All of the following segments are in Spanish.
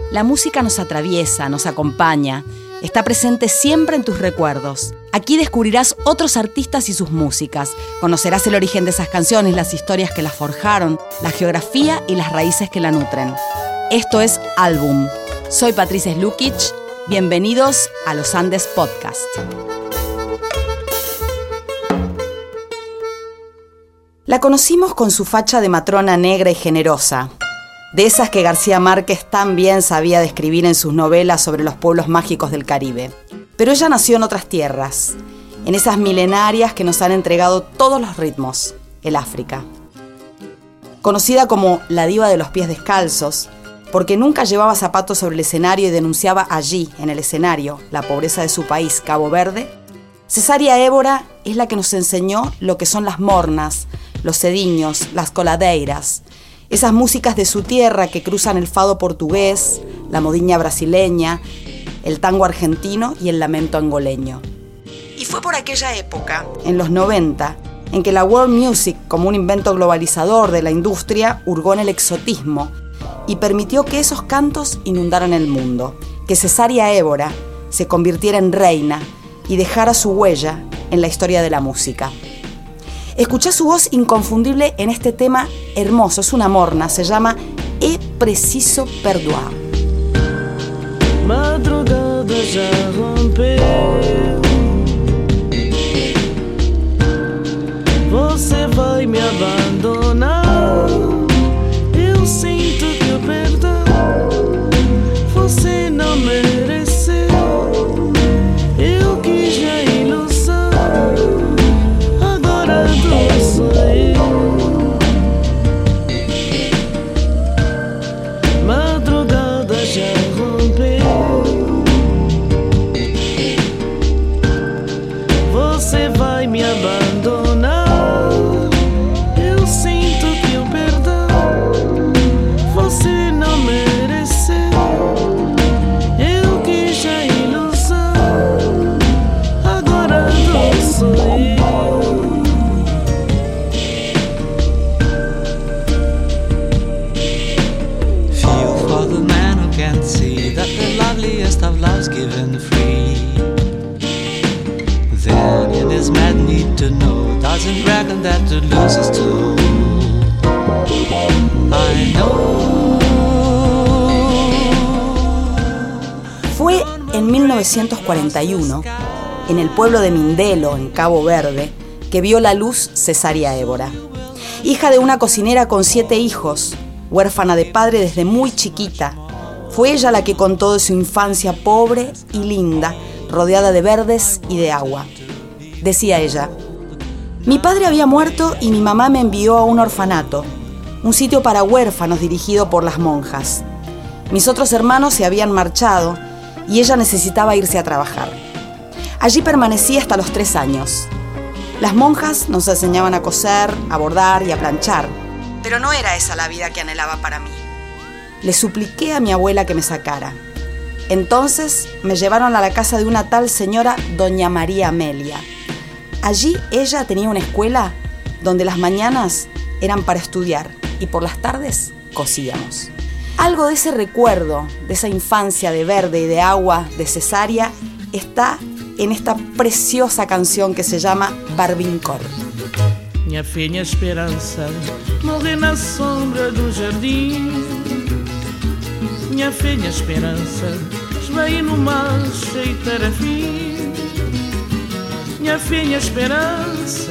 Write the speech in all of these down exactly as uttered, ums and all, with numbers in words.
La música nos atraviesa, nos acompaña, está presente siempre en tus recuerdos. Aquí descubrirás otros artistas y sus músicas. Conocerás el origen de esas canciones, las historias que las forjaron, la geografía y las raíces que la nutren. Esto es Álbum. Soy Patricia Slukic. Bienvenidos a Los Andes Podcast. La conocimos con su facha de matrona negra y generosa, de esas que García Márquez tan bien sabía describir en sus novelas sobre los pueblos mágicos del Caribe. Pero ella nació en otras tierras, en esas milenarias que nos han entregado todos los ritmos, el África. Conocida como la diva de los pies descalzos, porque nunca llevaba zapatos sobre el escenario y denunciaba allí, en el escenario, la pobreza de su país, Cabo Verde, Cesária Évora es la que nos enseñó lo que son las mornas, los cediños, las coladeiras, esas músicas de su tierra que cruzan el fado portugués, la modiña brasileña, el tango argentino y el lamento angoleño. Y fue por aquella época, en los noventa, en que la world music, como un invento globalizador de la industria, hurgó en el exotismo y permitió que esos cantos inundaran el mundo, que Cesária Évora se convirtiera en reina y dejara su huella en la historia de la música. Escuchá su voz inconfundible en este tema hermoso, es una morna, se llama É Preciso Perdoar. Madrugada já rompeu, você vai me abandonar. Eu sinto que o perdão você não mereceu. Eu quis a ilusão, agora tu sou eu. Madrugada já rompeu, você vai me abandonar. Eu sinto que o perdão você não mereceu. Eu quis a ilusão, agora tu sou eu. Feel for the man who can't see that the loveliest of love's given free. Then in his mad need to know, doesn't reckon that to lose is too. I know. Fue en mil novecientos cuarenta y uno, en el pueblo de Mindelo, en Cabo Verde, que vio la luz Cesária Évora. Hija de una cocinera con siete hijos, huérfana de padre desde muy chiquita, fue ella la que contó de su infancia pobre y linda, rodeada de verdes y de agua. Decía ella: mi padre había muerto y mi mamá me envió a un orfanato, un sitio para huérfanos dirigido por las monjas. Mis otros hermanos se habían marchado y ella necesitaba irse a trabajar. Allí permanecí hasta los tres años. Las monjas nos enseñaban a coser, a bordar y a planchar, pero no era esa la vida que anhelaba para mí. Le supliqué a mi abuela que me sacara. Entonces me llevaron a la casa de una tal señora doña María Amelia. Allí ella tenía una escuela donde las mañanas eran para estudiar y por las tardes cosíamos. Algo de ese recuerdo, de esa infancia de verde y de agua de Cesária, está en esta preciosa canción que se llama Barbincor. Minha fé, minha esperança, morrer na sombra do jardim. Minha fé, minha esperança, esvaí no mar cheio de tarafim. Minha fé, minha esperança,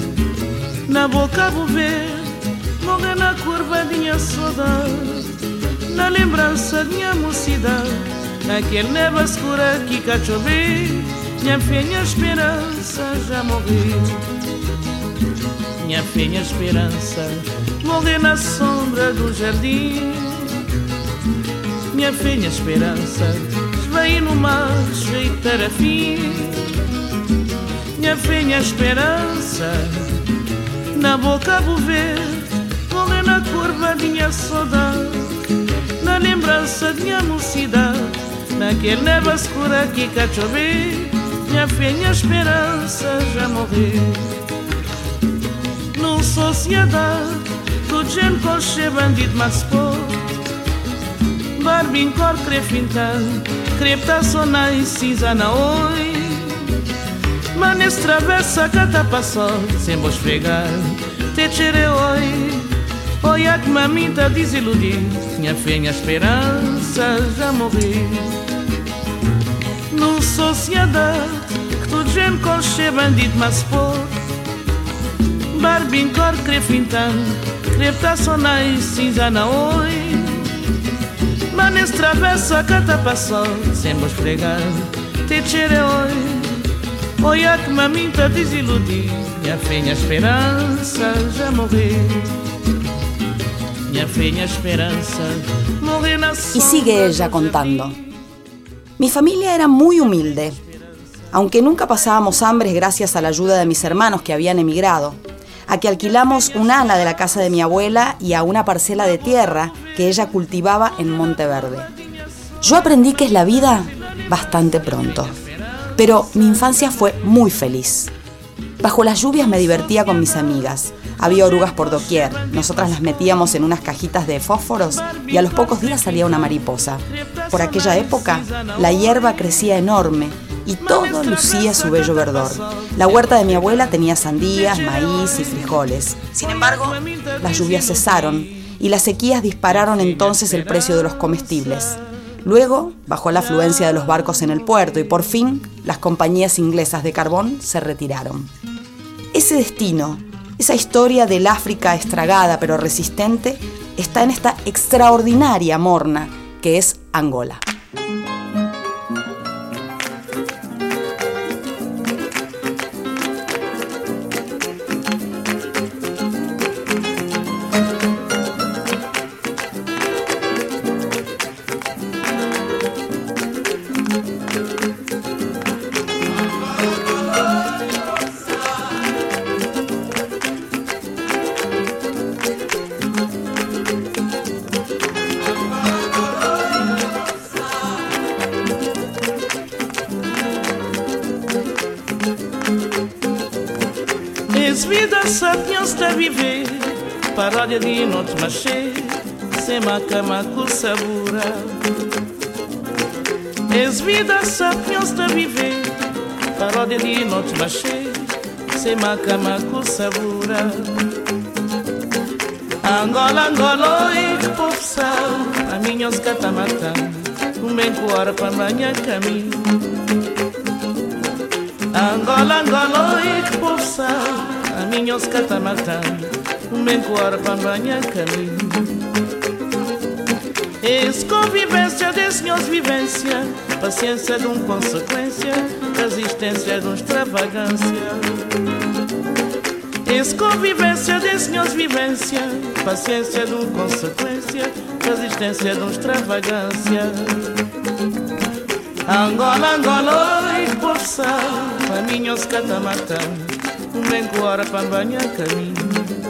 na boca vou ver, morrer na curva de minha saudade, na lembrança de minha mocidade, naquele neva escura que cá chover. Minha fé, minha esperança já morreu. Minha fé, minha esperança, morrer na sombra do jardim. Minha fé, minha esperança, esvaí no mar cheio de tarafim. Minha fé, minha esperança, na boca vou ver, morrer na curva de minha saudade, na lembrança de minha mocidade, naquele neva escura que cá chover. Minha fé, minha esperança já morreu. No sociedade, tu gente coche bandido mas pô, Barbin cor crefintan, crepta sonai cinza na oi. Manes travessa cata passou, sem vos pegar, te tirei oi. Oi a que mamita desiludir, minha fé, minha esperança já morri. No sociedade, que tu gente conche bandido mas por. Barbin cor crefintan, crepta sonai cinza na oi. Manes travessa cata passou, sem vos pregar, te tirei oi. Oi a que mamita desiludir, minha fé, minha esperança já morri. Minha fé, minha esperança morri na sombra. Y sigue ella contando. Mi familia era muy humilde, aunque nunca pasábamos hambre gracias a la ayuda de mis hermanos que habían emigrado, a que alquilamos un ala de la casa de mi abuela y a una parcela de tierra que ella cultivaba en Monteverde. Yo aprendí que es la vida bastante pronto, pero mi infancia fue muy feliz. Bajo las lluvias me divertía con mis amigas. Había orugas por doquier, nosotras las metíamos en unas cajitas de fósforos y a los pocos días salía una mariposa. Por aquella época, la hierba crecía enorme y todo lucía su bello verdor. La huerta de mi abuela tenía sandías, maíz y frijoles. Sin embargo, las lluvias cesaron y las sequías dispararon entonces el precio de los comestibles. Luego bajó la afluencia de los barcos en el puerto y por fin las compañías inglesas de carbón se retiraron. Ese destino, esa historia del África estragada pero resistente, está en esta extraordinaria morna que es Angola. Es vida sapiens de viver, paródia de noite machê, sem macamaco sabura. Es vida sapiens de viver, paródia de noite machê, sem macamaco sabura. Angola, Angola, oi, povo sal, a minha os catamata, um bem coara para manhã caminho. Angola, Angola, oi, povo sal, a minha os catamata, um bem coara para manhã caminho. Es convivência de senhores vivência, paciência de um consequência, resistência de um extravagância. Es convivência de senhores vivência, paciência de um consequência, resistência de um extravagância. Angola, Angola, oi, povo sal, a minha os catamata, um bem coara para banhar caminho.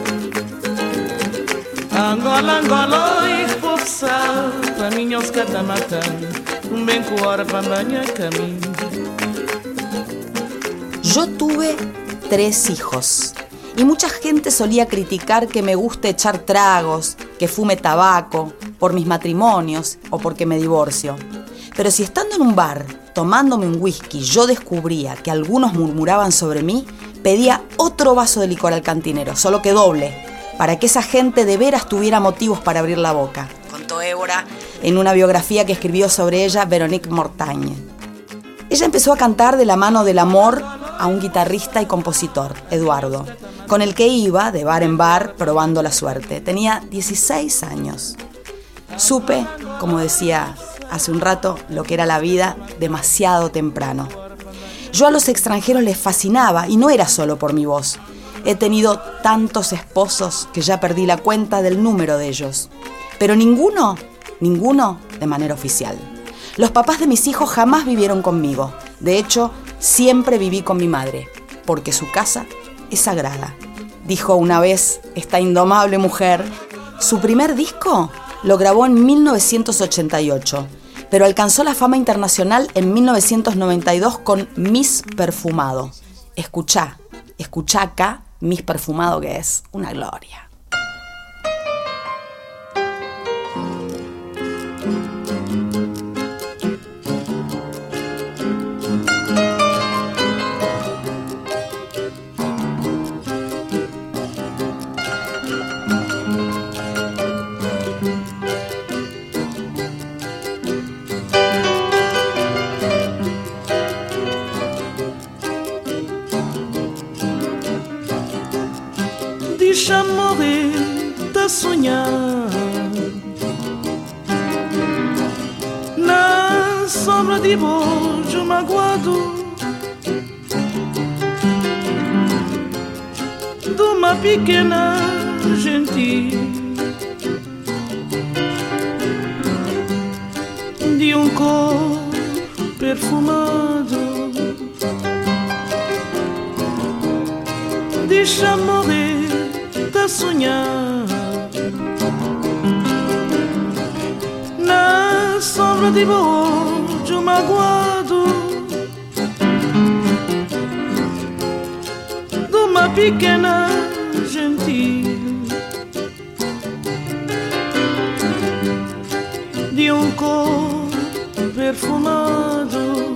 Angola, Angola, oi, povo sal, a minha os catamata, um bem coara para banhar caminho. Yo tuve tres hijos. Y mucha gente solía criticar que me guste echar tragos, que fume tabaco, por mis matrimonios o porque me divorcio. Pero si estando en un bar, tomándome un whisky, yo descubría que algunos murmuraban sobre mí, pedía otro vaso de licor al cantinero, solo que doble, para que esa gente de veras tuviera motivos para abrir la boca, contó Évora en una biografía que escribió sobre ella Véronique Mortagne. Ella empezó a cantar de la mano del amor a un guitarrista y compositor, Eduardo, con el que iba de bar en bar probando la suerte. Tenía dieciséis años. Supe, como decía hace un rato, lo que era la vida demasiado temprano. Yo a los extranjeros les fascinaba y no era solo por mi voz. He tenido tantos esposos que ya perdí la cuenta del número de ellos. Pero ninguno, ninguno de manera oficial. Los papás de mis hijos jamás vivieron conmigo. De hecho, siempre viví con mi madre, porque su casa es sagrada. Dijo una vez esta indomable mujer. Su primer disco lo grabó en mil novecientos ochenta y ocho, pero alcanzó la fama internacional en mil novecientos noventa y dos con Miss Perfumado. Escuchá, escuchá acá Miss Perfumado, que es una gloria. sombra de bojo magoado de uma pequena gentil, de um corpo perfumado, deixa morrer, tá sonhar na sombra de bojo magoado de uma pequena gentil, de um corpo perfumado,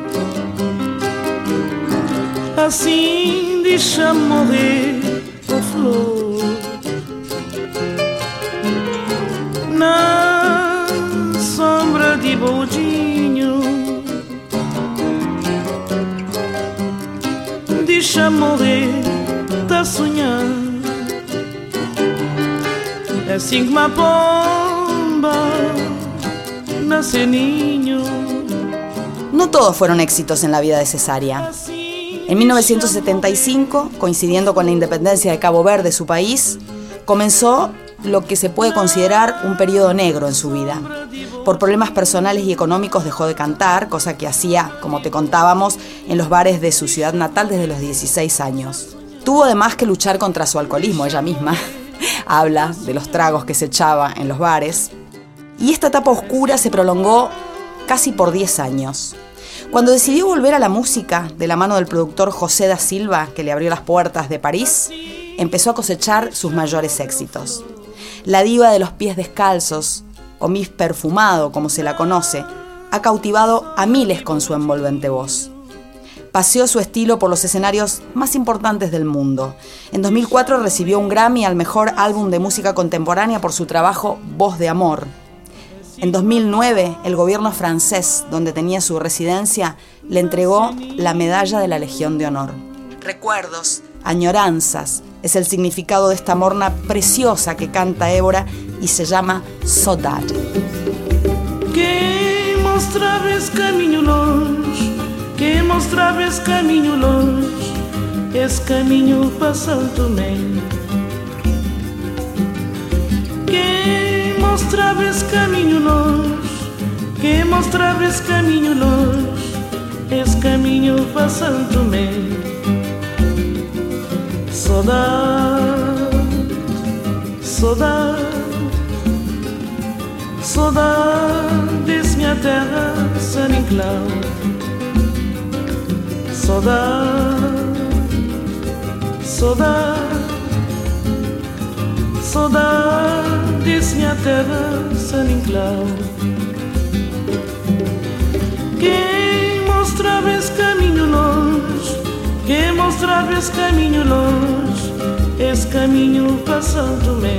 assim deixa morrer a flor na sombra de bojinho, deixa morrer, tá sonhar, é assim que uma pomba nace niño. No todos fueron éxitos en la vida de Cesárea. En mil novecientos setenta y cinco, coincidiendo con la independencia de Cabo Verde, su país, comenzó lo que se puede considerar un periodo negro en su vida. Por problemas personales y económicos dejó de cantar, cosa que hacía, como te contábamos, en los bares de su ciudad natal desde los dieciséis años. Tuvo además que luchar contra su alcoholismo, ella misma habla de los tragos que se echaba en los bares. Y esta etapa oscura se prolongó casi por diez años. Cuando decidió volver a la música, de la mano del productor José da Silva, que le abrió las puertas de París, empezó a cosechar sus mayores éxitos. La diva de los pies descalzos, o Miss Perfumado, como se la conoce, ha cautivado a miles con su envolvente voz. Paseó su estilo por los escenarios más importantes del mundo. En dos mil cuatro recibió un Grammy al mejor álbum de música contemporánea por su trabajo Voz de Amor. En dos mil nueve, el gobierno francés, donde tenía su residencia, le entregó la medalla de la Legión de Honor. Recuerdos, añoranzas, es el significado de esta morna preciosa que canta Évora y se llama Saudade. Que mostrabas caminho longe, que mostrabas caminho longe, esse caminho para Santo Tomé. Que mostrabas caminho longe, que mostrabas caminho longe, esse caminho para Santo Tomé. Saudade, saudade, saudades minha terra, San Inclau. Saudade, saudade, saudades minha terra, San Inclau. Quem mostrava esse caminho longe, quem mostrava esse caminho longe, esse caminho para Santo Tomé.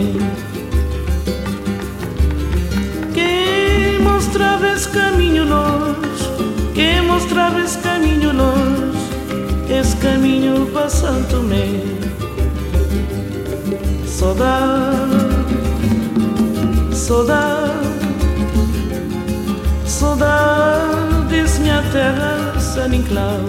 Quem mostrava esse caminho longe, quem mostrava esse caminho longe, esse caminho para Santo Tomé. Saudade, saudade, saudades minha terra, San Inclau.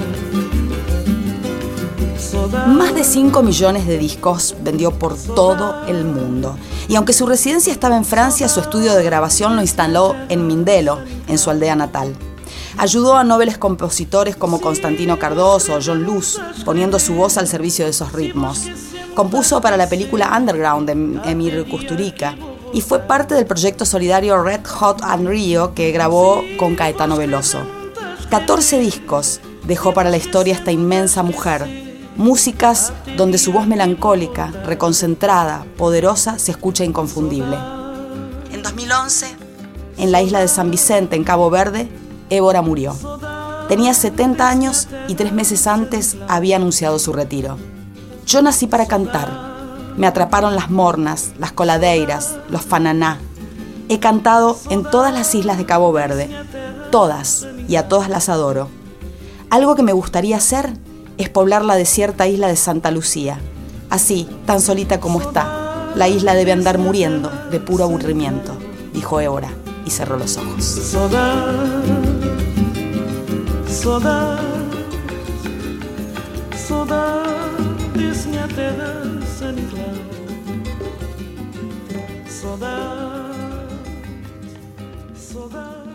Más de cinco millones de discos vendió por todo el mundo. Y aunque su residencia estaba en Francia, su estudio de grabación lo instaló en Mindelo, en su aldea natal. Ayudó a nobles compositores como Constantino Cardoso o John Luz, poniendo su voz al servicio de esos ritmos. Compuso para la película Underground de Emir Kusturica y fue parte del proyecto solidario Red Hot and Rio que grabó con Caetano Veloso. catorce discos dejó para la historia esta inmensa mujer. Músicas donde su voz melancólica, reconcentrada, poderosa, se escucha inconfundible. En dos mil once, en la isla de San Vicente, en Cabo Verde, Évora murió. Tenía setenta años y tres meses antes había anunciado su retiro. Yo nací para cantar. Me atraparon las mornas, las coladeiras, los fananá. He cantado en todas las islas de Cabo Verde. Todas, y a todas las adoro. Algo que me gustaría hacer es poblar la desierta isla de Santa Lucía. Así, tan solita como está, la isla debe andar muriendo de puro aburrimiento, dijo Évora y cerró los ojos. Saudade, Saudade, saudades minha terra sanidade. Saudade, saudade.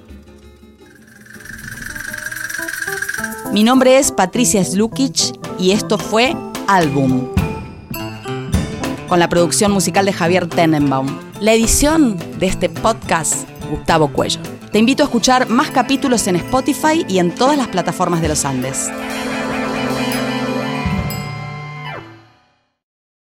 Mi nombre es Patricia Slukic y esto fue Álbum, con la producción musical de Javier Tenenbaum. La edición de este podcast, Gustavo Cuello. Te invito a escuchar más capítulos en Spotify y en todas las plataformas de los Andes.